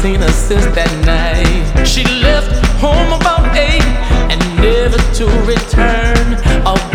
seen her since that night. She left home about 8 and never to return.